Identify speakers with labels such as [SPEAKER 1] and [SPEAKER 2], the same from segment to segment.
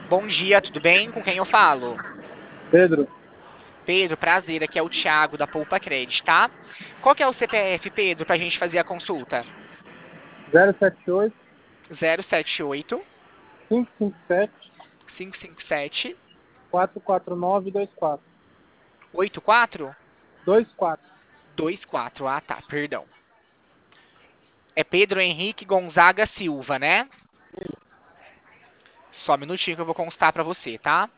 [SPEAKER 1] Bom dia, tudo bem? Com quem eu falo?
[SPEAKER 2] Pedro,
[SPEAKER 1] Pedro, prazer, aqui é o Thiago da Poupa Credit, tá? Qual que é o CPF, Pedro, pra gente fazer a consulta?
[SPEAKER 2] 078
[SPEAKER 1] 078
[SPEAKER 2] 557
[SPEAKER 1] 557
[SPEAKER 2] 449 24.
[SPEAKER 1] 84
[SPEAKER 2] 24.
[SPEAKER 1] 24. Ah, tá, perdão. É Pedro Henrique Gonzaga Silva, né? Só um minutinho que eu vou constar pra você, tá?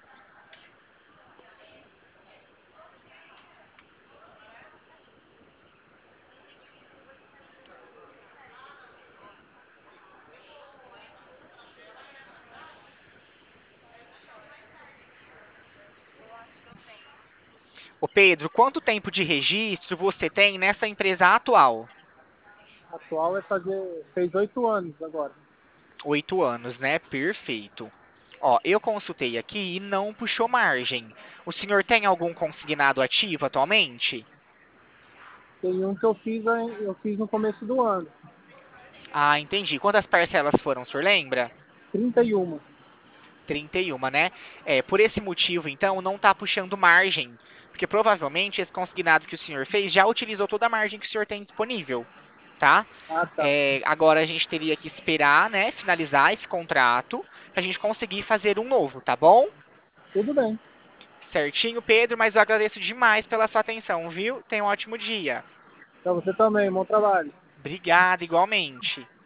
[SPEAKER 1] Ô Pedro, quanto tempo de registro você tem nessa empresa atual?
[SPEAKER 2] Atual fez 8 anos agora.
[SPEAKER 1] 8 anos, né? Perfeito. Ó, eu consultei aqui e não puxou margem. O senhor tem algum consignado ativo atualmente?
[SPEAKER 2] Tem um que eu fiz no começo do ano.
[SPEAKER 1] Ah, entendi. Quantas parcelas foram, o senhor lembra?
[SPEAKER 2] 31.
[SPEAKER 1] 31, né? É, por esse motivo, então, não está puxando margem. Porque provavelmente esse consignado que o senhor fez já utilizou toda a margem que o senhor tem disponível, tá?
[SPEAKER 2] Ah, tá.
[SPEAKER 1] É, agora a gente teria que esperar, né, finalizar esse contrato para a gente conseguir fazer um novo, tá bom?
[SPEAKER 2] Tudo bem.
[SPEAKER 1] Certinho, Pedro, mas eu agradeço demais pela sua atenção, viu? Tenha um ótimo dia.
[SPEAKER 2] Pra você também, bom trabalho.
[SPEAKER 1] Obrigado, igualmente.